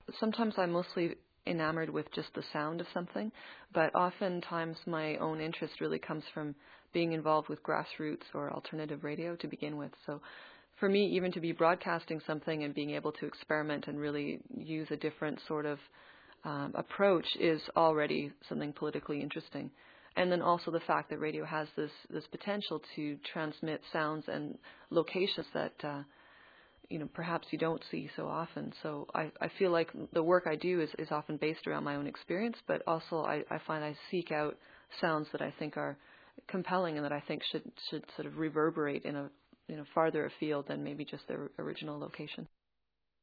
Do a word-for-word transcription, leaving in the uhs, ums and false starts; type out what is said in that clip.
sometimes I'm mostly enamored with just the sound of something, but oftentimes my own interest really comes from being involved with grassroots or alternative radio to begin with. So for me, even to be broadcasting something and being able to experiment and really use a different sort of um, approach is already something politically interesting. And then also the fact that radio has this, this potential to transmit sounds and locations that uh, you know, perhaps you don't see so often. So I, I feel like the work I do is, is often based around my own experience, but also I, I find I seek out sounds that I think are compelling and that I think should should sort of reverberate in a you know farther afield than maybe just their original location.